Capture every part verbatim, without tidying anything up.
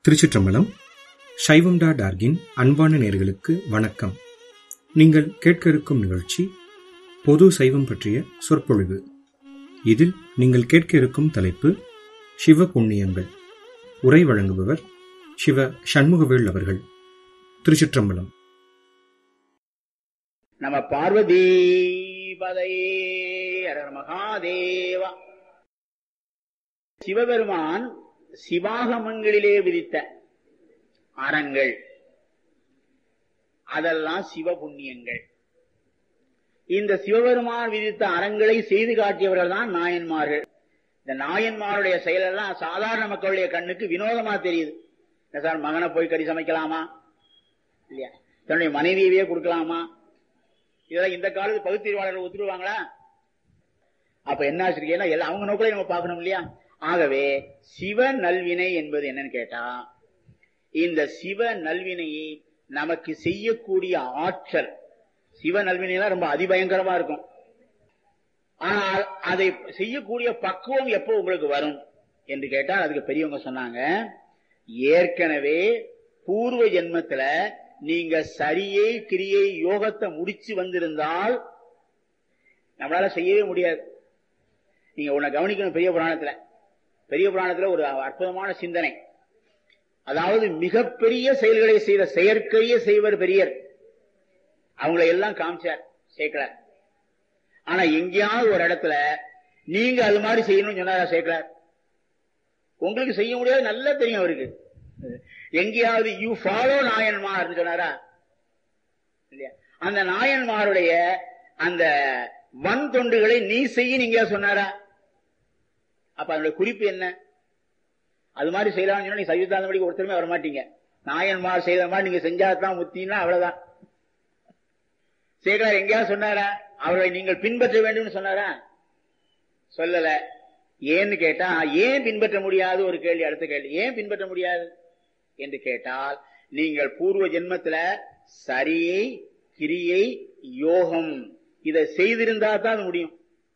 திருச்சிற்றம்பலம். சைவம் டாட் ஆர்கின் அன்பான நேயர்களுக்கு வணக்கம். நீங்கள் கேட்க இருக்கும் நிகழ்ச்சி பொது சைவம் பற்றிய சொற்பொழிவு. இதில் நீங்கள் கேட்க இருக்கும் தலைப்பு சிவ புண்ணியங்கள். உரை வழங்குபவர் சிவ சண்முகவேல் அவர்கள். திருச்சிற்றம்பலம். நம பார்வதி பதையே ஹர மகாதேவா. சிவபெருமான் சிவாகமங்களிலே விதித்த அறங்கள் அதெல்லாம் சிவ புண்ணியங்கள். இந்த சிவபெருமான் விதித்த அறங்களை செய்து காட்டியவர்கள் தான் நாயன்மார்கள். இந்த நாயன்மாருடைய செயலெல்லாம் சாதாரண மக்களுடைய கண்ணுக்கு வினோதமா தெரியுது. சார், மகனை போய் கறி சமைக்கலாமா இல்லையா, தன்னுடைய மனைவியவே கொடுக்கலாமா, இதெல்லாம் இந்த காலத்து பகுத்தறிவாளர்கள் ஒத்துருவாங்களா? அப்ப என்ன ஆச்சிருக்கேன்னா எல்லாம் அவங்க நோக்கிலே நம்ம பார்க்கணும் இல்லையா? ஆகவே சிவ நல்வினை என்பது என்னன்னு கேட்டா, இந்த சிவ நல்வினையை நமக்கு செய்யக்கூடிய ஆற்றல். சிவ நல்வினைலாம் ரொம்ப அதிபயங்கரமா இருக்கும். ஆனால் அதை செய்யக்கூடிய பக்குவம் எப்போ உங்களுக்கு வரும் என்று கேட்டால், அதுக்கு பெரியவங்க சொன்னாங்க, ஏற்கனவே பூர்வ ஜென்மத்துல நீங்க சரியை கிரியை யோகத்தை முடிச்சு வந்திருந்தால் நம்மளால செய்யவே முடியாது. நீங்க உன்னை கவனிக்கணும். பெரிய புராணத்துல பெரிய புராணத்துல ஒரு அற்புதமான சிந்தனை. அதாவது மிகப்பெரிய செயல்களை செய்த செயற்கைய செய்வர் பெரியர், அவங்களை எல்லாம் காமிச்சார் சேர்க்கலார். ஆனா எங்கேயாவது ஒரு இடத்துல நீங்க அது மாதிரி செய்யணும்னு சொன்னாரா சேர்க்கலார்? உங்களுக்கு செய்ய முடியாது, நல்லா தெரியும் அவருக்கு. எங்கேயாவது யூ ஃபாலோ நாயன்மார் சொன்னாரா இல்லையா? அந்த நாயன்மாருடைய அந்த வன் தொண்டுகளை நீ செய்ய நீங்க சொன்னாரா? அப்ப அதனுடைய குறிப்பு என்ன? அது மாதிரி செய்யலாம்னு சொன்னா நீ சைவத்தாந்தபடிக்கு ஒருத்தருமே வரமாட்டீங்க. நாயன்மார் செய்த மாதிரி நீங்க செஞ்சாதான் முத்தின்னா அவ்வளவுதான். சேகரார் எங்கேயாவது சொன்னாரா அவரை நீங்கள் பின்பற்ற வேண்டும் சொன்னாரா? சொல்லல. ஏன்னு கேட்டா, ஏன் பின்பற்ற முடியாது? ஒரு கேள்வி. அடுத்த கேள்வி, ஏன் பின்பற்ற முடியாது என்று கேட்டால், நீங்கள் பூர்வ ஜென்மத்துல சரியை கிரியை யோகம் இதை செய்திருந்தா தான் அது முடியும்.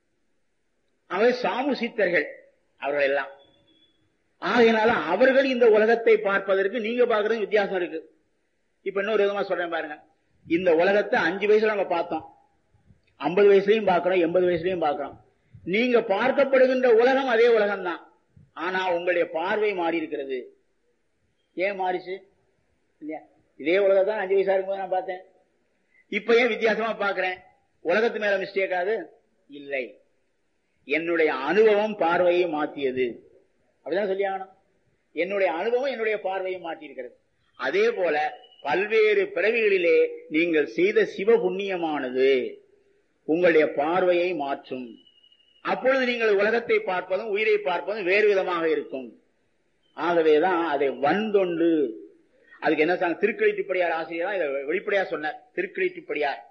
அவை சாமுசித்தர்கள் அவர்கள் எல்லாம். ஆகையினால அவர்கள் இந்த உலகத்தை பார்ப்பதற்கு நீங்க பார்க்கறது வித்தியாசம் இருக்கு. இப்ப இன்னொரு விதமா சொல்றேன் பாருங்க. இந்த உலகத்தை அஞ்சு வயசுல நம்ம பார்த்தோம், ஐம்பது வயசுலயும் பார்க்கிறோம், எண்பது வயசுலயும் பார்க்கிறோம். நீங்க பார்க்கப்படுகின்ற உலகம் அதே உலகம் தான். ஆனா உங்களுடைய பார்வை மாறி இருக்கிறது. ஏன் மாறிச்சு இல்லையா? இதே உலகம் தான் அஞ்சு வயசா இருக்கும்போது நான் பார்த்தேன், இப்ப ஏன் வித்தியாசமா பார்க்கிறேன்? உலகத்து மேல மிஸ்டேக்காது இல்லை, என்னுடைய அனுபவம் பார்வையை மாற்றியது. அப்படிதான் சொல்லி ஆகணும். என்னுடைய அனுபவம் என்னுடைய பார்வையை மாற்றி இருக்கிறது. அதே போல பல்வேறு பிறவிகளிலே நீங்கள் செய்த சிவ புண்ணியமானது உங்களுடைய பார்வையை மாற்றும். அப்பொழுது நீங்கள் உலகத்தை பார்ப்பதும் உயிரை பார்ப்பதும் வேறு விதமாக இருக்கும். ஆகவேதான் அதை வன்தொண்டு. அதுக்கு என்ன சொன்ன? திருக்கழிட்டுப்படியார் ஆசிரியர் தான் இதை வெளிப்படையா சொன்னார். திருக்கழிட்டுப்படியார்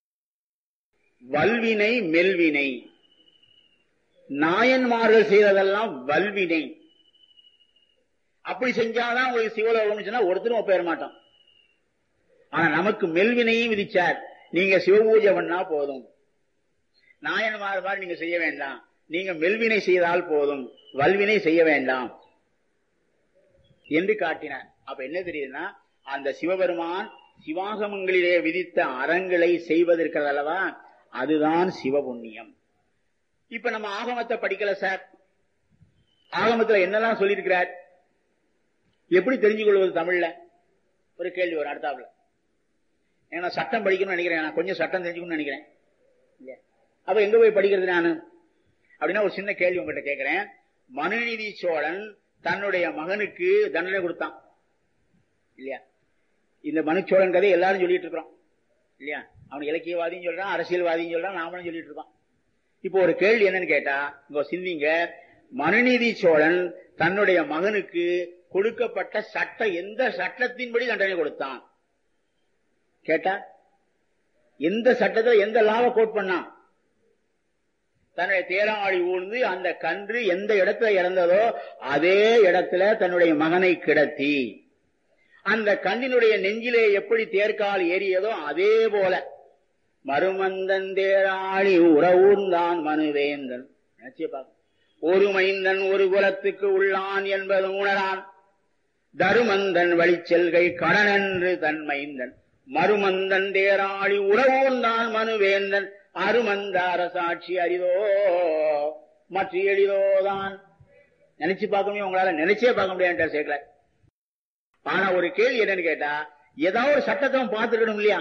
வல்வினை மெல்வினை. நாயன்மார்கள் செய்ததெல்லாம் வல்வினை. அப்படி செஞ்சாதான் உங்களுக்கு சிவலோகம் சொன்னா ஒருத்தரும் ஒப்பேற மாட்டோம். ஆனா நமக்கு மெல்வினையும் விதிச்சார். நீங்க சிவபூஜை பண்ணா போதும், நாயன்மார் மாதிரி நீங்க செய்ய வேண்டாம், நீங்க மெல்வினை செய்தால் போதும், வல்வினை செய்ய வேண்டாம் என்று காட்டினார். அப்ப என்ன தெரியுதுன்னா, அந்த சிவபெருமான் சிவாகமங்களிலே விதித்த அறங்களை செய்வதற்கிறது அல்லவா, அதுதான் சிவபுண்ணியம். இப்ப நம்ம ஆகமத்தை படிக்கல சார், ஆகமத்துல என்னெல்லாம் சொல்லியிருக்கிறார், எப்படி தெரிஞ்சு கொள்வது தமிழ்ல? ஒரு கேள்வி வரும் அடுத்தாப்புல. ஏன்னா சட்டம் படிக்கணும்னு நினைக்கிறேன், நான் கொஞ்சம் சட்டம் தெரிஞ்சுக்கணும்னு நினைக்கிறேன். அப்ப எங்க போய் படிக்கிறது நானு அப்படின்னா ஒரு சின்ன கேள்வி உங்ககிட்ட கேட்கிறேன். மனுநீதி சோழன் தன்னுடைய மகனுக்கு தண்டனை கொடுத்தான் இல்லையா? இந்த மனுச்சோழன் கதை எல்லாரும் சொல்லிட்டு இருக்கிறோம் இல்லையா? அவன் இலக்கியவாதியும் சொல்றான், அரசியல்வாதியும் சொல்றான், நாமளும் சொல்லிட்டு இருக்கோம். இப்போ ஒரு கேள்வி என்னன்னு கேட்டா, இங்க சிந்திங்க. மனுநீதி சோழன் தன்னுடைய மகனுக்கு கொடுக்கப்பட்ட சட்டம், எந்த சட்டத்தின்படி தண்டனை கொடுத்தான் கேட்டா, எந்த சட்டத்தில் எந்த லாவை கோட் பண்ணான்? தன்னுடைய தேராளி ஊழ்ந்து அந்த கன்று எந்த இடத்துல இறந்ததோ அதே இடத்துல தன்னுடைய மகனை கிடத்தி, அந்த கண்ணினுடைய நெஞ்சிலே எப்படி தேர்கால் ஏறியதோ அதே போல மருமந்தன் தேராளி உறவூர்ந்தான் மனுவேந்தன். ஒரு மைந்தன் ஒரு குலத்துக்கு உள்ளான் என்பது உணரான். தருமந்தன் வழிச்செல்கை கடனென்று தன்மைந்தன் மருமந்தன் தேராளி உறவோன்தான் மனுவேந்தன் அருமந்த அரசாட்சி அரிதோ மற்ற எளிதோதான். நினைச்சு பார்க்க முடியும், உங்களால நினைச்சே பார்க்க முடியாது சேர்க்கல. ஆனா ஒரு கேள்வி என்னன்னு கேட்டா, ஏதாவது ஒரு சட்டத்தை பார்த்துருக்கணும் இல்லையா?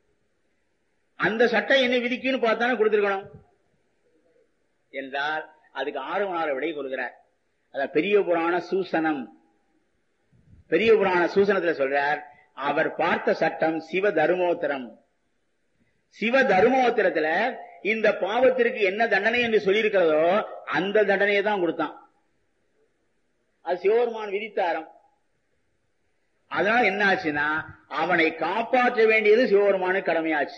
அந்த சட்டம் என்ன விதிக்குன்னு பார்த்தானே கொடுத்திருக்கணும் என்றால் அதுக்கு ஆறுவனார விடை கொள்கிறார். அதான் பெரிய புராண சூசனம். பெரிய புராண சூசனத்துல சொல்றார், அவர் பார்த்த சட்டம் சிவ தர்மோத்தரம். சிவ தர்மோத்தரத்துல இந்த பாவத்திற்கு என்ன தண்டனை என்று சொல்லியிருக்கிறதோ அந்த தண்டனையை தான் கொடுத்தான். அது சிவபெருமான் விதித்தாரம். அதனால என்ன ஆச்சுன்னா, அவனை காப்பாற்ற வேண்டியது சிவபெருமானுக்கு கடமையாச்சு.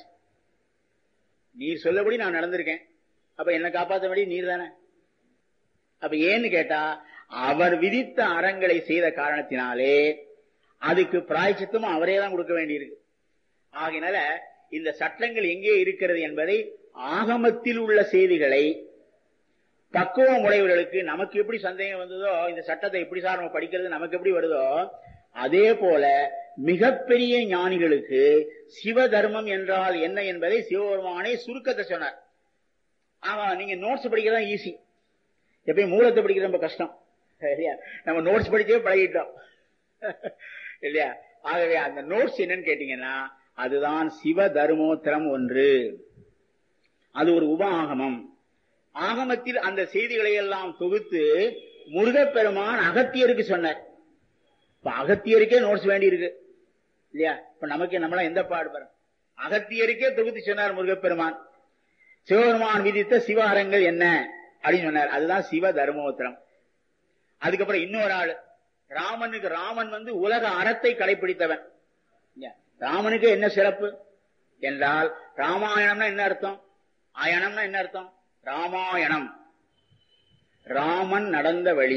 நீர் சொல்லபடி நான் நடந்திருக்கேன், அப்ப என்ன காப்பாற்ற வேண்டியது நீர் தானே. அப்ப ஏன்னு கேட்டா, அவர் விதித்த அறங்களை செய்த காரணத்தினாலே அதுக்கு பிராயச்சித்தமும் அவரே தான் கொடுக்க வேண்டியிருக்கு. ஆகையினால இந்த சட்டங்கள் எங்கே இருக்கிறது என்பதை, ஆகமத்தில் உள்ள செய்திகளை பக்குவம் உடையவர்களுக்கு நமக்கு எப்படி சந்தேகம் வந்ததோ, இந்த சட்டத்தை எப்படி சார் நம்ம படிக்கிறது நமக்கு எப்படி வருதோ, அதே போல மிகப்பெரிய ஞானிகளுக்கு சிவ தர்மம் என்றால் என்ன என்பதை சிவபெருமானே சுருக்கத்தை சொன்னார். ஆமா, நீங்க நோட்ஸ் படிக்கிறதா ஈஸி, எப்பயும் மூலத்தை படிக்கிறது ரொம்ப கஷ்டம் இல்லையா? நம்ம நோட்ஸ் படிச்சே பழகிட்டோம் இல்லையா? ஆகவே அந்த நோட்ஸ் என்னன்னு கேட்டீங்கன்னா, அதுதான் சிவ தர்மோத்தரம் ஒன்று. அது ஒரு உப ஆகமம். ஆகமத்தில் அந்த செய்திகளை எல்லாம் தொகுத்து முருகப்பெருமான் அகத்தியருக்கு சொன்னார். இப்ப அகத்தியருக்கே நோட்ஸ் வேண்டி இருக்கு இல்லையா? இப்ப நமக்கு நம்மளாம் எந்த பாடுபடுறோம்? அகத்தியருக்கே தொகுத்து சொன்னார் முருகப்பெருமான். சிவபெருமான் விதித்த சிவ அறங்கள் என்ன அப்படின்னு சொன்னார். அதுதான் சிவ தர்மோத்தரம். அதுக்கப்புறம் இன்னொரு ஆள் ராமனுக்கு, ராமன் வந்து உலக அறத்தை கடைபிடித்தவன். ராமனுக்கு என்ன சிறப்பு என்றால், ராமாயணம்னா என்ன அர்த்தம்? ஆயணம்னா என்ன அர்த்தம்? ராமாயணம், ராமன் நடந்த வழி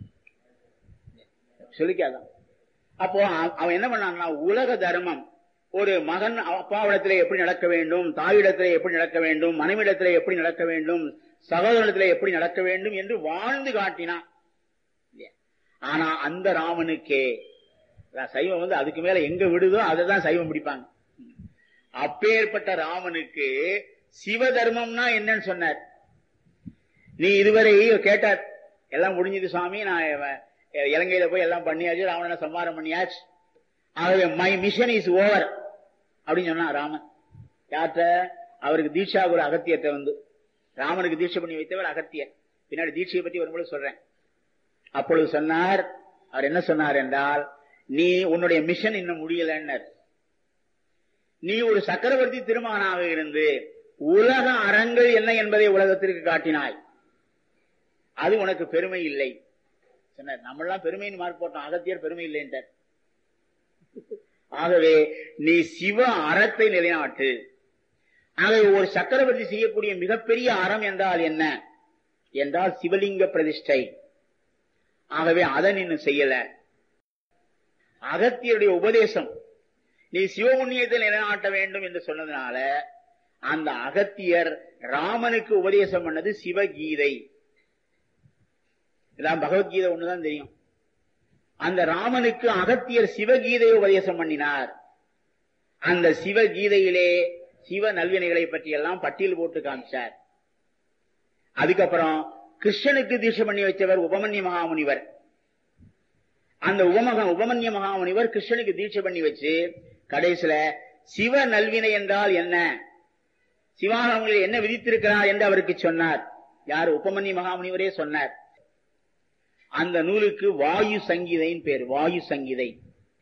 சொல்லிக்காதான். அப்போ அவன் என்ன பண்ணான்னா, உலக தர்மம், ஒரு மகன் அப்பாவிடத்திலே எப்படி நடக்க வேண்டும், தாயிடத்திலே எப்படி நடக்க வேண்டும், மனைவிடத்திலே எப்படி நடக்க வேண்டும், சகோதரத்திலே எப்படி நடக்க வேண்டும் என்று வாழ்ந்து காட்டினான். ஆனா அந்த ராமனுக்கே சைவம் வந்து அதுக்கு மேல எங்க விடுதோ அதை தான் சைவம் பிடிப்பாங்க. அப்பேற்பட்ட ராமனுக்கு சிவ தர்மம்னா என்னன்னு சொன்னார். நீ இதுவரை கேட்டார், எல்லாம் முடிஞ்சது சுவாமி, நான் இலங்கையில போய் எல்லாம் பண்ணியாச்சு, ராவணனை சம்மாரம் பண்ணியாச்சு, ஆகவே மை மிஷன் இஸ் ஓவர் அப்படின்னு சொன்னா ராமன். யார்கிட்ட? அவருக்கு தீட்சா ஒரு அகத்தியத்தை வந்து, ராமனுக்கு தீட்சை பண்ணி வைத்தவர் அகத்தியர். பின்னாடி தீட்சையை பத்தி வரும்போது சொல்றேன். அப்பொழுது சொன்னார், அவர் என்ன சொன்னார் என்றால், நீ உன்னுடைய மிஷன் இன்னும் முடியலன்னர். நீ ஒரு சக்கரவர்த்தி திருமகனாக இருந்து உலக அறங்கள் என்ன என்பதை உலகத்திற்கு காட்டினாய், அது உனக்கு பெருமை இல்லை சொன்னார். நம்மளாம் பெருமைன்னு மார்க் போட்டோம், அகத்தியர் பெருமை இல்லைன்றார். ஆகவே நீ சிவ அறத்தை நிலைநாட்டு. ஆகவே ஒரு சக்கரவர்த்தி செய்யக்கூடிய மிகப்பெரிய அறம் என்றால் என்ன என்றால் சிவலிங்க பிரதிஷ்டை. ஆகவே அதை நீ செய்யல. அகத்தியருடைய உபதேசம், நீ சிவபுண்ணியத்தை நிலைநாட்ட வேண்டும் என்று சொன்னதுனால அந்த அகத்தியர் ராமனுக்கு உபதேசம் பண்ணது சிவகீதை. இதான் பகவத்கீதை ஒண்ணுதான் தெரியும். அந்த ராமனுக்கு அகத்தியர் சிவகீதையை உபதேசம் பண்ணினார். அந்த சிவகீதையிலே சிவ நல்வினைகளை பற்றி எல்லாம் பட்டியல் போட்டு காமிச்சார். அதுக்கப்புறம் கிருஷ்ணனுக்கு தீட்சை பண்ணி வச்சவர் உபமன்ய மகாமுனிவர். அந்த உபமக உபமன்ய மகாமுனிவர் கிருஷ்ணனுக்கு தீட்சை பண்ணி வச்சு கடைசியில சிவ நல்வினை என்றால் என்ன, சிவாகமங்களில் என்ன விதித்திருக்கிறார் என்று அவருக்கு சொன்னார். யார்? உபமன்ய மகாமுனிவரே சொன்னார். அந்த நூலுக்கு வாயு சங்கீதையின் பேர், வாயு சங்கீதை.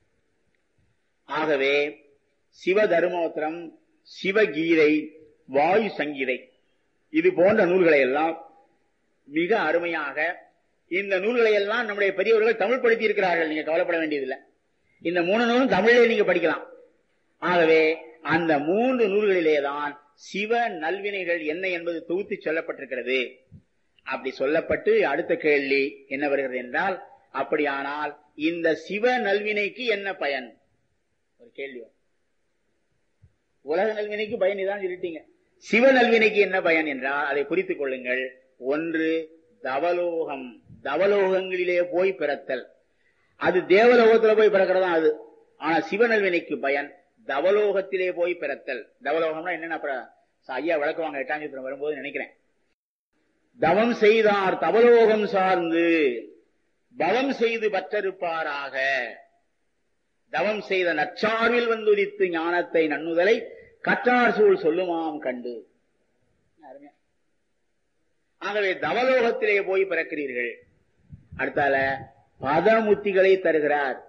ஆகவே சிவ தர்மோத்தரம், சிவகீதை, வாயு சங்கீதை, இது போன்ற நூல்களை எல்லாம் மிக அருமையாக, இந்த நூல்களை எல்லாம் நம்முடைய பெரியவர்கள் தமிழ் படுத்தி இருக்கிறார்கள். நீங்க கவலைப்பட வேண்டியதில்லை. இந்த மூணு நூலும் தமிழிலே நீங்க படிக்கலாம். ஆகவே அந்த மூன்று நூல்களிலேதான் சிவ நல்வினைகள் என்ன என்பது தொகுத்து சொல்லப்பட்டிருக்கிறது. அப்படி சொல்லப்பட்டு அடுத்த கேள்வி என்ன வருகிறது என்றால், அப்படியானால் இந்த சிவ நல்வினைக்கு என்ன பயன்? ஒரு கேள்வி. உலக நல்வினைக்கு பயன் இதான் சொல்லிட்டீங்க. சிவ நல்வினைக்கு என்ன பயன் என்றால் அதை குறித்துக் கொள்ளுங்கள். ஒன்று, தவலோகம், தவலோகங்களிலே போய் பிறத்தல். அது தேவலோகத்துல போய் பிறக்கிறதா அது. ஆனா சிவநல்வினைக்கு பயன் தவலோகத்திலே போய் பிறத்தல். தவலோகம்னா என்னன்னா அப்புறம் ஐயா விளக்குவாங்க எட்டாம் சூத்திரம் வரும்போது நினைக்கிறேன். தவம் செய்தார் தவலோகம் சார்ந்து பவம் செய்து பற்றறுப்பாராக. தவம் செய்த நற்சார்பில் வந்துதித்து ஞானத்தை நன்னுதலை கற்றார் சூழ் சொல்லுமாம் கண்டு. ஆகவே தவலோகத்திலே போய் பிறக்கிறீர்கள். அடுத்தால பதமுத்திகளை தருகிறார்.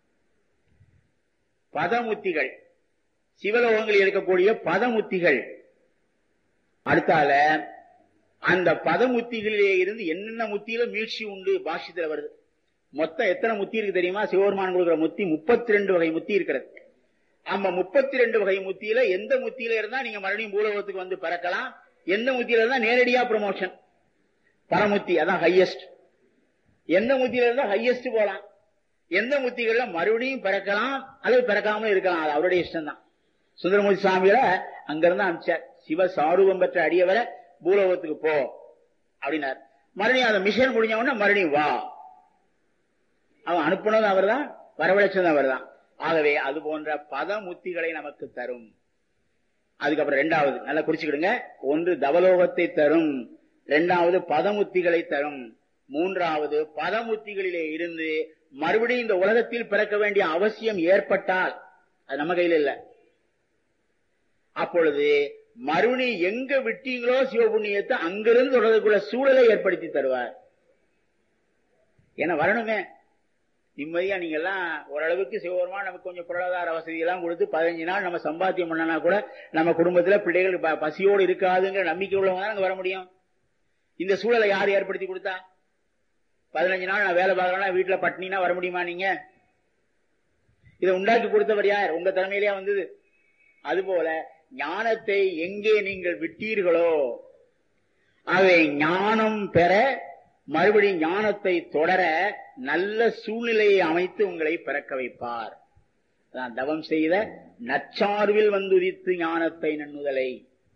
பதமுத்திகள் சிவலோகங்களில் இருக்கக்கூடிய பதமுத்திகள். அடுத்தால அந்த பதமுத்திகளிலே இருந்து என்னென்ன முத்தியில மீழ்ச்சி உண்டு பாஷ்யத்தில் வருது. மொத்தம் எத்தனை முத்தி இருக்கு தெரியுமா? சிவபெருமான் கொடுக்கிற முத்தி முப்பத்தி ரெண்டு வகை முத்தி இருக்கிறது. ஆமா, முப்பத்தி ரெண்டு வகை முத்தியில எந்த முத்தியில இருந்தா நீங்க மறுபடியும் பூலோகத்துக்கு வந்து பிறக்கலாம், எந்த முத்தியில இருந்தா நேரடியா ப்ரமோஷன் பரமுத்தி, அதான் ஹையஸ்ட். எந்த முத்தியில இருந்தா ஹையஸ்ட் போலாம், எந்த முத்திகள்ல மறுபடியும் பிறக்கலாம் அல்லது பிறக்காம இருக்கலாம், அது அவருடைய இஷ்டம் தான். சுந்தரமூர்த்தி சுவாமியில அங்கிருந்து அனுப்பிச்சார், சிவ சாரூபம் பெற்ற அடியவரை பூலோகத்துக்கு போ அப்படின்னார். மறுபடியும் அந்த மிஷன் முடிஞ்ச உடனே மறுபடியும் வா. அவன் அனுப்புனது அவர் தான், வரவழைச்சது அவர் தான். ஆகவே அது போன்ற பதமுத்திகளை நமக்கு தரும். அதுக்கப்புறம் ரெண்டாவது நல்லா குறிச்சுக்கிடுங்க. ஒன்று தவலோகத்தை தரும், இரண்டாவது பதமுத்திகளை தரும், மூன்றாவது பதமுத்திகளிலே இருந்து மறுபடியும் இந்த உலகத்தில் பிறக்க வேண்டிய அவசியம் ஏற்பட்டால் அது நம்ம கையில் இல்ல. அப்பொழுது மறுபடியும் எங்க விட்டீங்களோ சிவபுண்ணியத்தை அங்கிருந்து தொடர்புக்குள்ள சூழலை ஏற்படுத்தி தருவார். ஏன்னா வரணுமே நிம்மதியா. நீங்க எல்லாம் ஓரளவுக்கு சிவபெருமான் நமக்கு கொஞ்சம் பொருளாதார வசதி எல்லாம் கொடுத்து பதினஞ்சு நாள் நம்ம சம்பாத்தியம் பண்ணனா கூட நம்ம குடும்பத்துல பிள்ளைகள் பசியோடு இருக்காதுங்கிற நம்பிக்கை உள்ளவங்க தான் அங்க வர முடியும். இந்த சூழலை யார் ஏற்படுத்தி கொடுத்தா? பதினஞ்சு நாள் நான் வேலை பார்க்கறேன்னா வீட்டுல பட்டினா வர முடியுமா? நீங்க இதை உண்டாக்கி கொடுத்தவர் யார்? உங்க தலைமையிலேயே வந்தது. அதுபோல ஞானத்தை எங்கே நீங்கள் விட்டீர்களோ அவை ஞானம் பெற மறுபடியும் ஞானத்தை தொடர நல்ல சூழ்நிலையை அமைத்து உங்களை பிறக்க வைப்பார். தவம் செய்த நற்சார்பில் வந்துதித்து ஞானத்தை நன்னுதலை.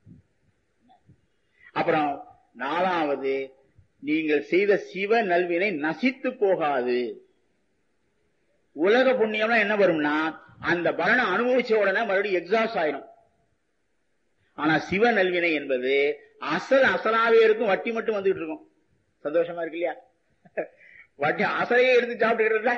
அப்புறம் நாலாவது, நீங்கள் செய்த சிவ நல்வினை நசித்து போகாது. உலக புண்ணியம்னா என்ன வரும்னா அந்த பலனை அனுபவிச்ச உடனே மறுபடியும் எக்ஸாஸ்ட் ஆயிடும். ஆனா சிவ நல்வினை என்பது அசல் அசலாவே இருக்கும், வட்டி மட்டும் வந்துட்டு இருக்கும். சந்தோஷமா இருக்கு இல்லையா? வட்டி அசலையே எடுத்து சாப்பிட்டுக்கிறத.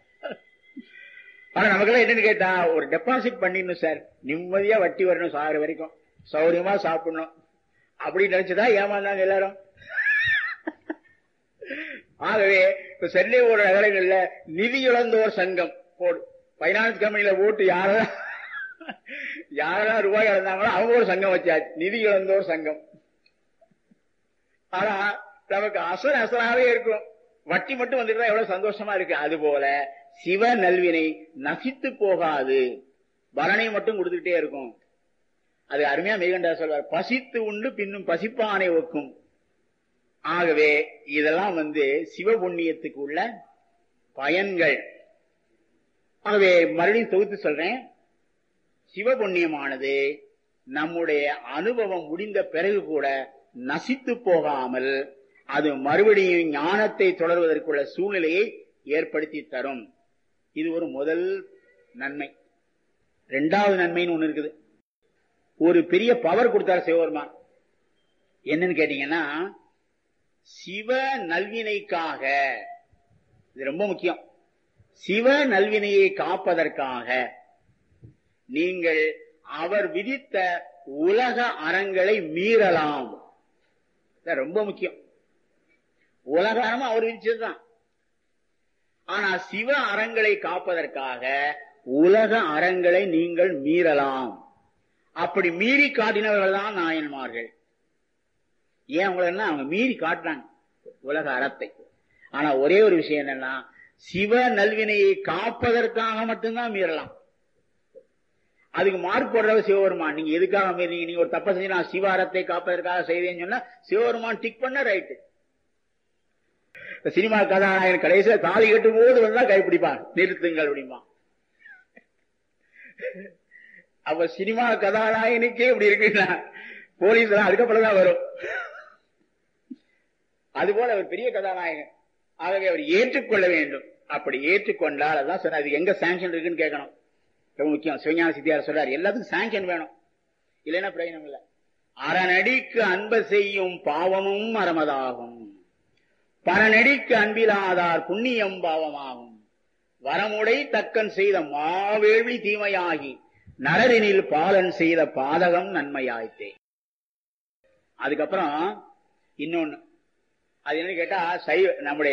ஆனா நமக்கெல்லாம் என்னன்னு கேட்டா, ஒரு டெபாசிட் பண்ணிடணும் சார், நிம்மதியா வட்டி வரணும், சாகிற வரைக்கும் சௌரியமா சாப்பிடணும் அப்படின்னு நினைச்சுதா ஏமாந்தாங்க எல்லாரும். ஆகவே இப்ப சென்னை ஒரு நகரங்கள்ல நிதி இழந்தோர் சங்கம் போடு, பைனான்ஸ் கம்பெனியில போட்டு யாரெல்லாம் யாரெல்லாம் ரூபாய் இழந்தாங்களோ அவங்க ஒரு சங்கம் வச்சாச்சு, நிதி இழந்தோர் சங்கம். ஆனா நமக்கு அசல் அசலாவே இருக்கும், வட்டி மட்டும் வந்துட்டு எவ்வளவு சந்தோஷமா இருக்கு. அது போல சிவ நல்வினை நசித்து போகாது, பலனை மட்டும் கொடுத்துக்கிட்டே இருக்கும். அது அருமையா மெய்கண்டா சொல்வார், பசித்து உண்டு பின்னும் பசிப்பானை ஒக்கும். ஆகவே இதெல்லாம் வந்து சிவபுண்ணியத்துக்கு உள்ள பயன்கள். ஆகவே மறுபடியும் தொகுத்து சொல்றேன், சிவபுண்ணியமானது நம்முடைய அனுபவம் முடிந்த பிறகு கூட நசித்து போகாமல் அது மறுபடியும் ஞானத்தை தொடர்வதற்குள்ள சூழ்நிலையை ஏற்படுத்தி தரும். இது ஒரு முதல் நன்மை. இரண்டாவது நன்மைன்னு ஒண்ணு இருக்குது. ஒரு பெரிய பவர் கொடுத்தார் சிவபெருமான். என்னன்னு கேட்டீங்கன்னா, சிவ நல்வினைக்காக, இது ரொம்ப முக்கியம், சிவ நல்வினையை காப்பதற்காக நீங்கள் அவர் விதித்த உலக அறங்களை மீறலாம். ரொம்ப முக்கியம். உலக அறம் அவர் விதிச்சதுதான். ஆனா சிவ அறங்களை காப்பதற்காக உலக அறங்களை நீங்கள் மீறலாம். அப்படி மீறி காட்டினவர்கள் தான் நாயன்மார்கள். ஏன் அவங்கள அவங்க மீறி காட்டுறாங்க உலக அறத்தை. ஆனா ஒரே ஒரு விஷயம் என்னன்னா, சிவ நல்வினையை காப்பதற்காக மட்டும்தான் மீறலாம். அதுக்கு மார்க் போடுறவர் சிவபெருமான். நீங்க எதுக்காக மீறீங்க? நீங்க ஒரு தப்ப செஞ்சு நான் சிவ அறத்தை காப்பதற்காக செய்தேன்னு சொன்னா சிவபெருமான் டிக் பண்ண ரைட்டு. சினிமா கதாநாயகன் கடைசியில தாலி கட்டும் போது வந்தா கைப்பிடிப்பான், நிறுத்துங்கள் அப்படிமா. அப்ப சினிமா கதாநாயகனுக்கே இப்படி இருக்குன்னா போலீஸ் எல்லாம் அதுக்கப்புறம்தான் வரும். அதுபோல அவர் பெரிய கதாநாயகன். ஆகவே அவர் ஏற்றுக்கொள்ள வேண்டும். அப்படி ஏற்றுக்கொண்டால் அதான் சொன்ன அது எங்க சாங்ஷன் இருக்குன்னு கேட்கணும். ரொம்ப முக்கியம். சிவஞான சித்தியார் சொல்றாரு எல்லாத்துக்கும் சாங்ஷன் வேணும், இல்லைன்னா பிரயோஜனம் இல்லை. அறநடிக்கு அன்ப செய்யும் பாவமும் அறமதாகும், பரநடிக்கு அன்பிலாதார் புண்ணியம் பாவமாகும், வரமுடை தக்கன் செய்த மாவேள்வி தீமையாகி நரரினில் பாலன் செய்த பாதகம் நன்மையாயித்தே. அதுக்கப்புறம் இன்னொன்னு அது என்ன கேட்டா, சைவ நம்முடைய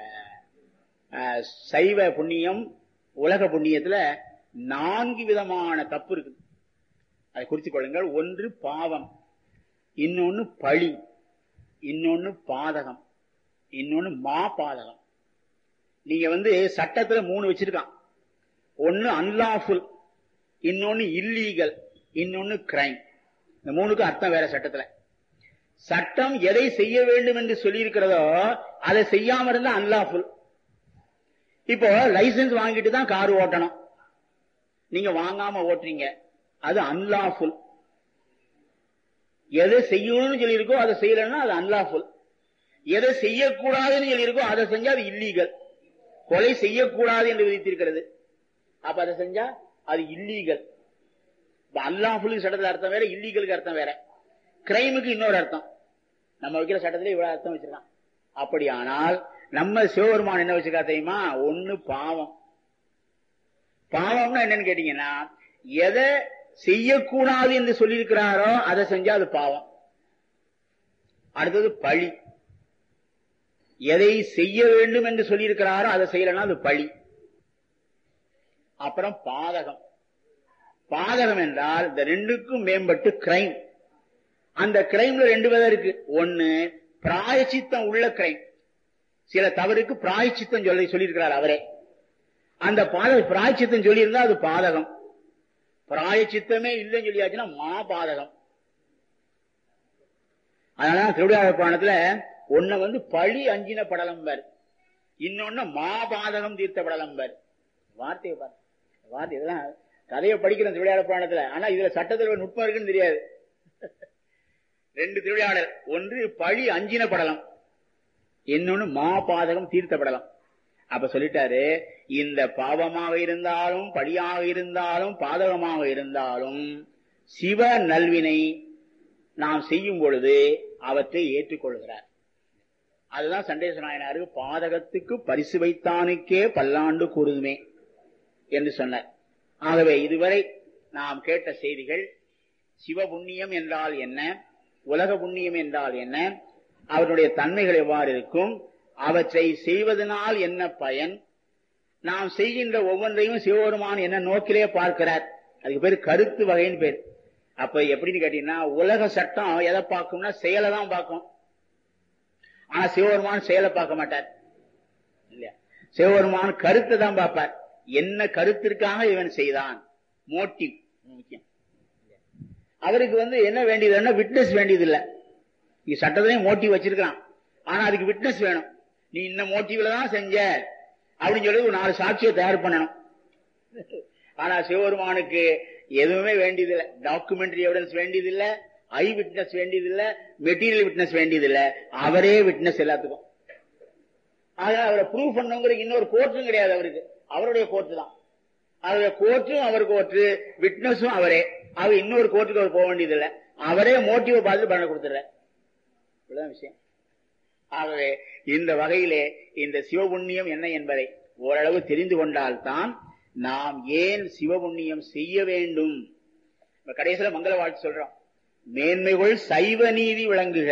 சைவ புண்ணியம் உலக புண்ணியத்துல நான்கு விதமான தப்பு இருக்கு, அதை குறித்துக் கொள்ளுங்கள். ஒன்று பாவம், இன்னொன்னு பழி, இன்னொன்னு பாதகம், இன்னொன்னு மா பாதகம். நீங்க வந்து சட்டத்துல மூணு வச்சிருக்கான். ஒன்னு அன்லாஃபுல், இன்னொன்னு இல்லீகல், இன்னொன்னு கிரைம். இந்த மூணுக்கும் அர்த்தம் வேற சட்டத்துல. சட்டம் எதை செய்ய வேண்டும் என்று சொல்லி இருக்கிறதோ அதை செய்யாம இருந்தா அன்லாஃபுல். இப்போ லைசன்ஸ் வாங்கிட்டு தான் கார் ஓட்டணும், நீங்க வாங்காம ஓட்டுறீங்க, அது அன்லாஃபுல். எதை செய்யணும்னு சொல்லி இருக்கோ அதை செய்யலன்னா அது அன்லாஃபுல். எதை செய்யக்கூடாதுன்னு சொல்லி இருக்கோ அதை செஞ்சா அது இல்லீகல். கொலை செய்யக்கூடாது என்று விதித்திருக்கிறது, அப்ப அதை செஞ்சா அது இல்லீகல். அன்லாஃபுல் சட்டத்தில் அர்த்தம் வேற, இல்லீகலுக்கு அர்த்தம் வேற, கிரைமுக்கு இன்னொரு அர்த்தம். நம்ம வைக்கிற சட்டத்துல இவ்வளவு அர்த்தம் வச்சிருக்கான். அப்படியானால் நம்ம சிவபெருமான் என்ன வச்சிருக்கா தெரியுமா? ஒண்ணு பாவம். பாவம்னா என்னன்னு கேட்டீங்கன்னா, எதை செய்யக்கூடாது என்று சொல்லியிருக்கிறாரோ அதை செஞ்சா அது பாவம். அடுத்தது பழி, எதை செய்ய வேண்டும் என்று சொல்லியிருக்கிறாரோ அதை செய்யலன்னா அது பழி. அப்புறம் பாதகம். பாதகம் என்றால் இந்த ரெண்டுக்கும் மேம்பட்டு கிரைம். அந்த கிரைம்ல ரெண்டு விதம் இருக்கு. ஒன்னு பிராயச்சித்தம் உள்ள கிரைம், சில தவறுக்கு பிராயச்சித்தம் சொல்லி சொல்லியிருக்கிறார் அவரே. அந்த பாத பிராயச்சித்தம் சொல்லி இருந்தா அது பாதகம். பிராயச்சித்தமே இல்லைன்னு சொல்லியாச்சுன்னா மா பாதகம். அதனால திருவிழா புராணத்துல ஒன்ன வந்து பழி அஞ்சின படலம்பர், இன்னொன்னு மா பாதகம் தீர்த்த படலம்பர். வார்த்தையை பாரு, வார்த்தை இதெல்லாம் கதையை படிக்கிறோம் திருவிழா புராணத்துல. ஆனா இதுல சட்டத்தில் நுட்பம் இருக்குன்னு தெரியாது. ரெண்டு திருவிழாடல், ஒன்று பழி அஞ்சின படலம், இன்னொன்னு மா பாதகம் தீர்த்த படலம். அப்ப சொல்லிட்டாரு, இந்த பாவமாக இருந்தாலும் பழியாக இருந்தாலும் பாதகமாக இருந்தாலும் சிவ நல்வினை நாம் செய்யும் பொழுது அவற்றை ஏற்றுக்கொள்கிறார். அதுதான் சண்டேச நாயனாருக்கு பாதகத்துக்கு பரிசு வைத்தானுக்கே பல்லாண்டு கூறுதுமே என்று சொன்னார். ஆகவே இதுவரை நாம் கேட்ட செய்திகள் சிவபுண்ணியம் என்றால் என்ன, உலக புண்ணியம் என்றால் என்ன, அவருடைய தன்மைகள் எவ்வாறு இருக்கும், அவற்றை செய்வதனால் என்ன பயன், நாம் செய்கின்ற ஒவ்வொன்றையும் சிவபெருமான் என்ன நோக்கிலே பார்க்கிறார், அதுக்கு பேர் கருத்து வகைன்னு பேர். அப்ப எப்படின்னு கேட்டீங்கன்னா, உலக சட்டம் எதை பார்க்கும்னா செயலை தான் பார்க்கும். ஆனா சிவபெருமான் செயலை பார்க்க மாட்டார் இல்லையா? சிவபெருமான் கருத்தை தான் பார்ப்பார். என்ன கருத்திற்காக இவன் செய்தான், மோட்டிவ் முக்கியம். அவருக்கு வந்து என்ன வேண்டியது, விட்னஸ் வேண்டியது இல்ல. நீ சட்டத்திலையும் மோட்டிவ் வச்சிருக்கான், ஆனா அதுக்கு விட்னஸ் வேணும். நீ இந்த மோட்டிவ்ல தான் செஞ்ச அப்படின்னு சொல்லி ஒரு நாலு சாட்சியை தயார் பண்ணணும். ஆனா சிவபெருமானுக்கு எதுவுமே வேண்டியதில்லை. டாக்குமெண்டரி எவிடன்ஸ் வேண்டியதில்லை, ஐ விட்னஸ் வேண்டியதில்லை, மெட்டீரியல் விட்னஸ் வேண்டியதில்லை. அவரே விட்னஸ் எல்லாத்துக்கும். அதனால அவரை ப்ரூவ் பண்ணுங்கிற இன்னொரு கோர்ட்டும் கிடையாது அவருக்கு, அவருடைய கோர்ட்டு தான். அவருடைய கோர்ட்டும் அவர் கோர்ட்டு, விட்னஸும் அவரே. அவர் இன்னொரு கோர்ட்டுக்கு அவர் போக வேண்டியதில்லை, அவரே மோட்டிவ் பார்த்து பண்ண கொடுத்துற விஷயம். ஆகவே இந்த வகையிலே இந்த சிவபுண்ணியம் என்ன என்பதை ஓரளவு தெரிந்து கொண்டால்தான் நாம் ஏன் சிவபுண்ணியம் செய்ய வேண்டும். கடைசியில மங்கள வாழ்த்து சொல்றோம், மேன்மைகள் சைவ நீதி விளங்குக.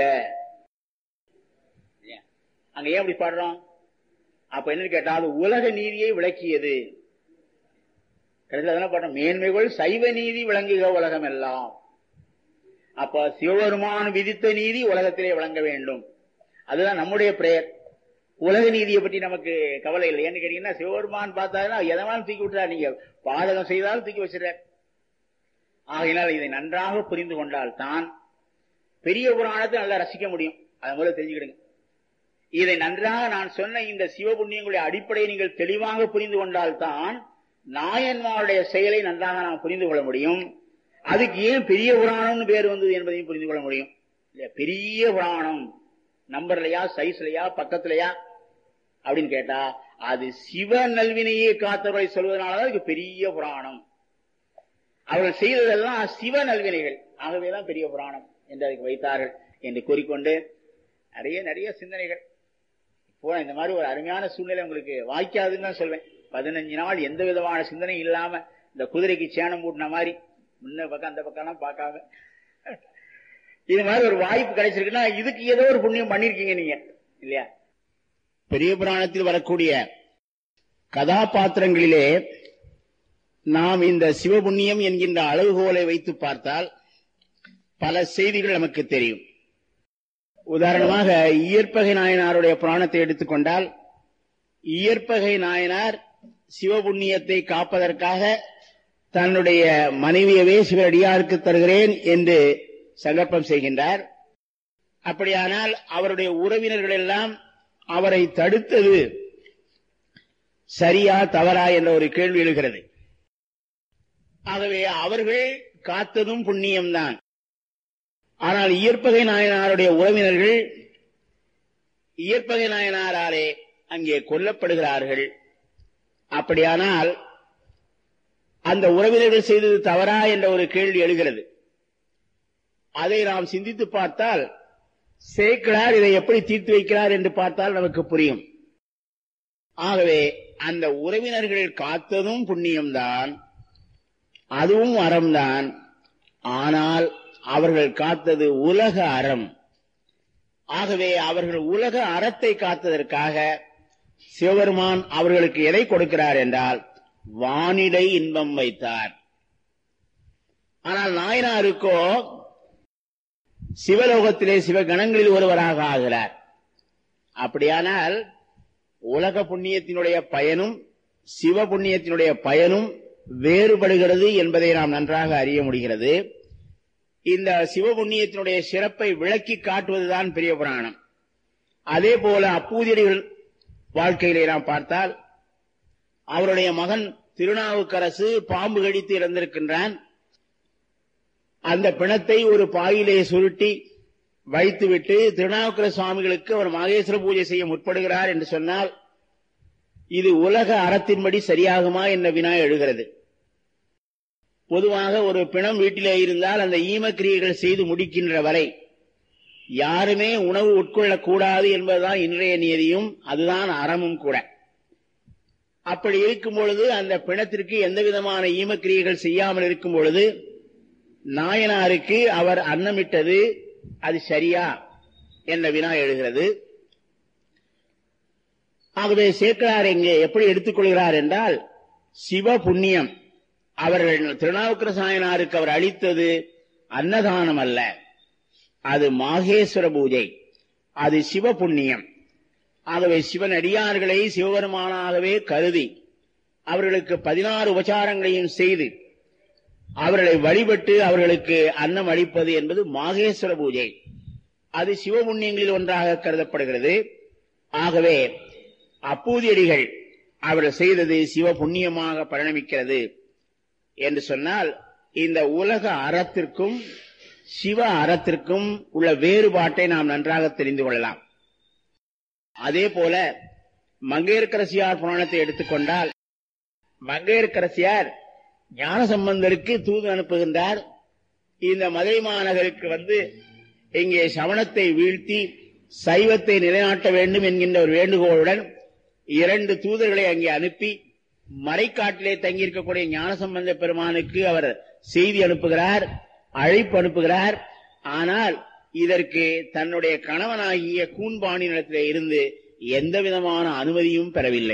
அங்க ஏன் அப்படி பாடுறோம்? அப்ப என்னன்னு கேட்டா, அது உலக நீதியை விளக்கியது. கடைசியில தானே பாடுறோம், மேன்மைகள் சைவ நீதி விளங்குக உலகம் எல்லாம். அப்ப சிவபெருமான் விதித்த நீதி உலகத்திலே விளங்க வேண்டும். அதுதான் நம்முடைய பிரேயர். உலக நீதியை பற்றி நமக்கு கவலை இல்லை. ஏன்னு கேட்டீங்கன்னா, சிவபெருமான் பார்த்தாருன்னா எதனாலும் தூக்கி விட்டுறாரு, நீங்க பாதகம் செய்தாலும் தூக்கி வச்சிடறார். ஆகையினால் இதை நன்றாக புரிந்து கொண்டால் தான் பெரிய புராணத்தை நல்லா ரசிக்க முடியும். அதை முதல்ல தெரிஞ்சுக்கிடுங்க. இதை நன்றாக நான் சொன்ன இந்த சிவபுண்ணியங்களுடைய அடிப்படையை நீங்கள் தெளிவாக புரிந்து கொண்டால்தான் நாயன்மாருடைய செயலை நன்றாக நாம் புரிந்து கொள்ள முடியும். அதுக்கு ஏன் பெரிய புராணம்னு பேர் வந்தது என்பதையும் புரிந்து கொள்ள முடியும். பெரிய புராணம் நம்பர்லையா, சைஸ்லையா, பக்கத்திலையா அப்படின்னு கேட்டா அது சிவ நல்வினையே காத்தவர்களை சொல்வதனாலதான் இதுக்கு பெரிய புராணம். அவர்கள் செய்ததெல்லாம் சிவ நல்வினைகள், ஆகவேதான் பெரிய புராணம் என்று அதுக்கு வைத்தார்கள் என்று கூறிக்கொண்டு நிறைய நிறைய சிந்தனைகள். இப்போ இந்த மாதிரி ஒரு அருமையான சூழ்நிலை உங்களுக்கு வாய்க்காதுன்னு தான் சொல்வேன். பதினஞ்சு நாள் எந்த விதமான சிந்தனை இல்லாம இந்த குதிரைக்கு சேணம் கூட்டின மாதிரி முன்ன பக்கம் அந்த பக்கம் பார்க்காம இது மாதிரி ஒரு வாய்ப்பு கிடைச்சிருக்குன்னா இதுக்கு ஏதோ ஒரு புண்ணியம் பண்ணிருக்கீங்க நீங்க இல்லையா? பெரிய புராணத்தில் வரக்கூடிய கதாபாத்திரங்களிலே நாம் இந்த சிவபுண்ணியம் என்கின்ற அளவுகோலை வைத்து பார்த்தால் பல செய்திகள் நமக்கு தெரியும். உதாரணமாக இயற்பகை நாயனாருடைய புராணத்தை எடுத்துக்கொண்டால், இயற்பகை நாயனார் சிவபுண்ணியத்தை காப்பதற்காக தன்னுடைய மனைவியவே சிவனடியாருக்கு தருகிறேன் என்று சங்கல்பம் செய்கின்றார். அப்படியானால் அவருடைய உறவினர்கள் எல்லாம் அவரை தடுத்தது சரியா தவறா என்ற ஒரு கேள்வி எழுகிறது. ஆகவே அவர்கள் காத்ததும் புண்ணியம்தான். ஆனால் இயற்பகை நாயனாருடைய உறவினர்கள் இயற்பகை நாயனாராலே அங்கே கொல்லப்படுகிறார்கள். அப்படியானால் அந்த உறவினர்கள் செய்தது தவறா என்ற ஒரு கேள்வி எழுகிறது. அதை நாம் சிந்தித்து பார்த்தால் சேக்கிழார் இதை எப்படி தீர்த்து வைக்கிறார் என்று பார்த்தால் நமக்கு புரியும். ஆகவே அந்த உறவினர்கள் காத்ததும் புண்ணியம்தான், அதுவும் அறம்தான். ஆனால் அவர்கள் காத்தது உலக அறம். ஆகவே அவர்கள் உலக அறத்தை காத்ததற்காக சிவபெருமான் அவர்களுக்கு எதை கொடுக்கிறார் என்றால் வானிடை இன்பம் வைத்தார். ஆனால் நாயனாருக்கோ சிவலோகத்திலே சிவகணங்களில் ஒருவராக ஆகிறார். அப்படியானால் உலக புண்ணியத்தினுடைய பயனும் சிவ புண்ணியத்தினுடைய பயனும் வேறுபடுகிறது என்பதை நாம் நன்றாக அறிய முடிகிறது. இந்த சிவபுண்ணியத்தினுடைய சிறப்பை விளக்கி காட்டுவதுதான் பெரிய புராணம். அதே போல அப்பூதியடிகள் வாழ்க்கையிலே நாம் பார்த்தால், அவருடைய மகன் திருநாவுக்கரசு பாம்பு கடித்து இறந்திருக்கின்றான். அந்த பிணத்தை ஒரு பாயிலே சுருட்டி வைத்துவிட்டு திருநாவுக்கர சுவாமிகளுக்கு அவர் மகேஸ்வர பூஜை செய்ய முற்படுகிறார் என்று சொன்னால் இது உலக அறத்தின்படி சரியாகுமா என்ற வினா எழுகிறது. பொதுவாக ஒரு பிணம் வீட்டிலே இருந்தால் அந்த ஈமக்கிரியைகள் செய்து முடிக்கின்ற வரை யாருமே உணவு உட்கொள்ளக்கூடாது என்பதுதான் இன்றைய நியதியும், அதுதான் அறமும் கூட. அப்படி இருக்கும் பொழுது அந்த பிணத்திற்கு எந்த விதமான ஈமக்கிரியைகள் செய்யாமல் இருக்கும் பொழுது நாயனாருக்கு அவர் அன்னமிட்டது அது சரியா என்ற வினா எழுகிறது. ஆகவே சேக்கிழார் இங்கே எப்படி எடுத்துக்கொள்கிறார் என்றால், சிவ புண்ணியம் அவர்கள் திருநாவுக்கர நாயனாருக்கு அவர் அளித்தது அன்னதானம் அல்ல, அது மாகேஸ்வர பூஜை, அது சிவ புண்ணியம். ஆகவே சிவன் அடியார்களை சிவபெருமானாகவே கருதி அவர்களுக்கு பதினாறு உபச்சாரங்களையும் செய்து அவர்களை வழிபட்டு அவர்களுக்கு அன்னம் அளிப்பது என்பது மாகேஸ்வர பூஜை. அது சிவபுண்ணியங்களில் ஒன்றாக கருதப்படுகிறது. ஆகவே அப்பூதியடிகள் அவர்கள் செய்தது சிவ புண்ணியமாக பரிணமிக்கிறது என்று சொன்னால், இந்த உலக அறத்திற்கும் சிவ அறத்திற்கும் உள்ள வேறுபாட்டை நாம் நன்றாக தெரிந்து கொள்ளலாம். அதே போல மங்கையர்க்கரசியார் புராணத்தை எடுத்துக்கொண்டால், மங்கையர்க்கரசியார் ஞானசம்பந்தருக்கு தூது அனுப்புகின்றார். இந்த மதுரை மாநகருக்கு வந்து இங்கே சமணத்தை வீழ்த்தி சைவத்தை நிலைநாட்ட வேண்டும் என்கின்ற ஒரு வேண்டுகோளுடன் இரண்டு தூதர்களை அங்கே அனுப்பி மறைக்காட்டிலே தங்கியிருக்கக்கூடிய ஞானசம்பந்த பெருமானுக்கு அவர் செய்தி அனுப்புகிறார், அழைப்பு அனுப்புகிறார். ஆனால் இதற்கு தன்னுடைய கணவனாகிய கூன்பாணியிடத்திலே இருந்து எந்த விதமான அனுமதியும் பெறவில்லை.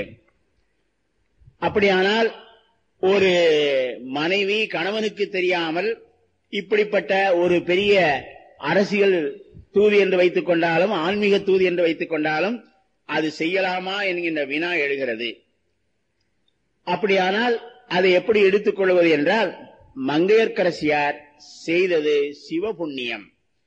அப்படியானால் ஒரு மனைவி கணவனுக்கு தெரியாமல் இப்படிப்பட்ட ஒரு பெரிய அரசியல் தூது என்று வைத்துக் கொண்டாலும் ஆன்மீக தூது என்று வைத்துக் கொண்டாலும் அது செய்யலாமா என்கின்ற வினா எழுகிறது. அப்படியானால் அதை எப்படி எடுத்துக் கொள்வது என்றால், மங்கையர்க்கரசியார் செய்தது சிவ புண்ணியம்.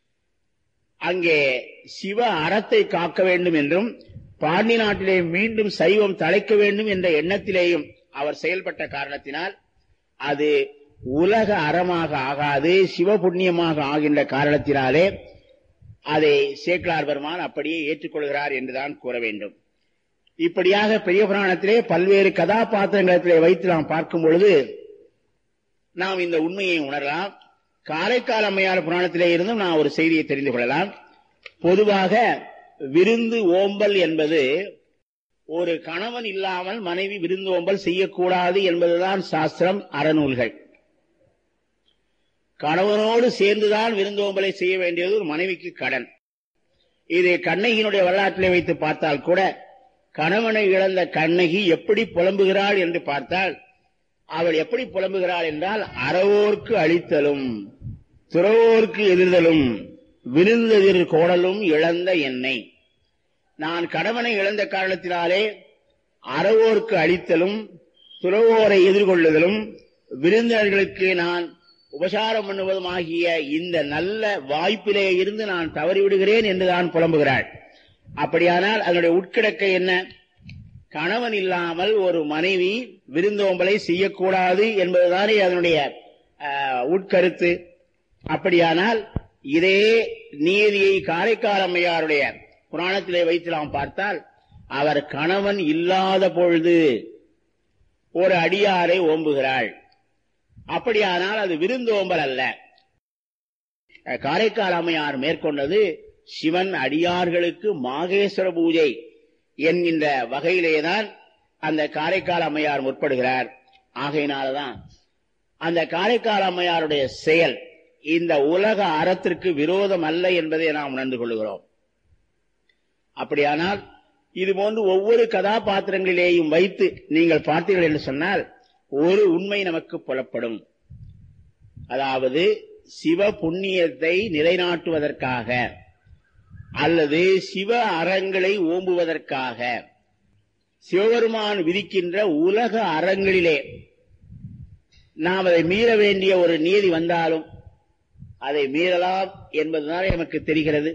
அங்கே சிவ அறத்தை காக்க வேண்டும் என்றும் பாண்டி நாட்டிலே மீண்டும் சைவம் தழைக்க வேண்டும் என்ற எண்ணத்திலேயும் அவர் செயல்பட்ட காரணத்தினால் அது உலக அறமாக ஆகாது, சிவ புண்ணியமாக ஆகின்ற காரணத்தினாலே அதை சேக்கிழார் பெருமான் அப்படியே ஏற்றுக்கொள்கிறார் என்றுதான் கூற வேண்டும். இப்படியாக பெரிய புராணத்திலே பல்வேறு கதாபாத்திரங்களிலே வைத்து நாம் பார்க்கும் பொழுது நாம் இந்த உண்மையை உணரலாம். காரைக்கால் அம்மையார் புராணத்திலே இருந்தும் நான் ஒரு செய்தியை தெரிந்து கொள்ளலாம். பொதுவாக விருந்து ஓம்பல் என்பது ஒரு கணவன் இல்லாமல் மனைவி விருந்து ஓம்பல் செய்யக்கூடாது என்பதுதான் சாஸ்திரம், அறநூல்கள். கணவனோடு சேர்ந்துதான் விருந்து ஓம்பலை செய்ய வேண்டியது ஒரு மனைவிக்கு கடன். இது கண்ணகியினுடைய வரலாற்றிலே வைத்து பார்த்தால் கூட கணவனை இழந்த கண்ணகி எப்படி புலம்புகிறாள் என்று பார்த்தால் அவள் எப்படி புலம்புகிறாள் என்றால், அறவோர்க்கு அளித்தலும் துறவோர்க்கு எதிர்தலும் விருந்தெதிர் கோடலும் இழந்த என்னை. நான் கணவனை இழந்த காரணத்தினாலே அறவோர்க்கு அளித்தலும் துறவோரை எதிர்கொள்ளுதலும் விருந்தினர்களுக்கு நான் உபசாரம் பண்ணுவதும் ஆகிய இந்த நல்ல வாய்ப்பிலே இருந்து நான் தவறிவிடுகிறேன் என்று தான் புலம்புகிறாள். அப்படியானால் அதனுடைய உட்கிடக்கை என்ன? கணவன் இல்லாமல் ஒரு மனைவி விருந்தோம்பலை செய்யக்கூடாது என்பதுதானே அதனுடைய உட்கருத்து. அப்படியானால் இதே நீதியை காரைக்கால் அம்மையாருடைய புராணத்திலே வைத்து நாம் பார்த்தால், அவர் கணவன் இல்லாத பொழுது ஒரு அடியாரை ஓம்புகிறாள். அப்படியானால் அது விருந்தோம்பல் அல்ல. காரைக்கால் அம்மையார் மேற்கொண்டது சிவன் அடியார்களுக்கு மாகேஸ்வர பூஜை என்கின்ற வகையிலேதான் அந்த காரைக்கால் அம்மையார் முற்படுகிறார். ஆகையினால்தான் அந்த காரைக்கால் அம்மையாருடைய செயல் இந்த உலக அறத்திற்கு விரோதம் அல்ல என்பதை நாம் உணர்ந்து கொள்கிறோம். அப்படியானால் இதுபோன்று ஒவ்வொரு கதாபாத்திரங்களிலேயும் வைத்து நீங்கள் பார்த்தீர்கள் என்று சொன்னால் ஒரு உண்மை நமக்கு புலப்படும். அதாவது சிவ புண்ணியத்தை நிலைநாட்டுவதற்காக அல்லது சிவ அறங்களை ஓம்புவதற்காக சிவபெருமான் விதிக்கின்ற உலக அறங்களிலே நாம் அதை மீற வேண்டிய ஒரு நீதி வந்தாலும் அதை மீறலாம் என்பதுதான் நமக்கு தெரிகிறது.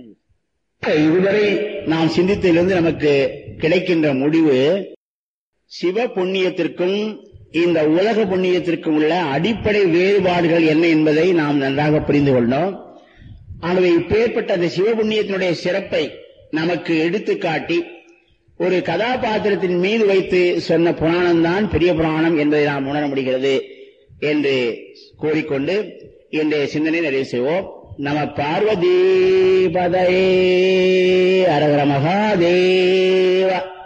இதுவரை நாம் சிந்தித்ததிலிருந்து நமக்கு கிடைக்கின்ற முடிவு, சிவ புண்ணியத்திற்கும் இந்த உலக புண்ணியத்திற்கும் உள்ள அடிப்படை வேறுபாடுகள் என்ன என்பதை நாம் நன்றாக புரிந்து கொண்டோம். ஆகவே இப்பேற்பட்ட அந்த சிவபுண்ணியத்தினுடைய சிறப்பை நமக்கு எடுத்துக்காட்டி ஒரு கதாபாத்திரத்தின் மீது வைத்து சொன்ன புராணம் தான் பெரிய புராணம் என்பதை நாம் உணர முடிகிறது என்று கூறிக்கொண்டு இன்றைய சிந்தனை நிறைவு செய்வோம். நம பார்வதி பதையே அரகர மகாதேவ.